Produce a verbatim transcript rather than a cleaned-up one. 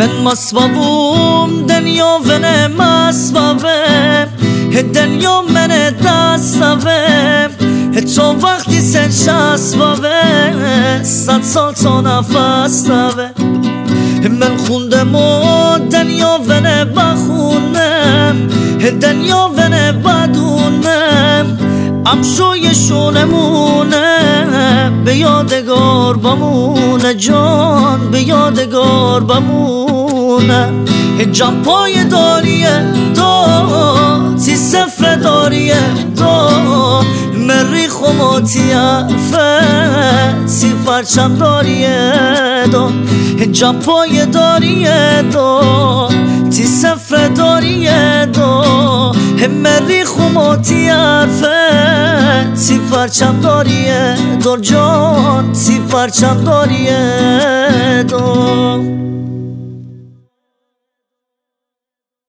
من مصوابوم دنیا ونه مصوابه دنیا من دستوه تو وقتی سن شسوه صد سال تا نفس دوه من خوندم و دنیا ونه بخونم دنیا ونه بدونم امشوی شونمونه به یادگار بمونه جان به یادگار بمونه جان پای داریه دو تی سفر داریه دو مریخ و ماتیفه تی پرچم داریه دو جان پای داریه دو تی سفر داریه دو مریخ و ماتیفه تی پرچم داریه دو جان تی پرچم داریه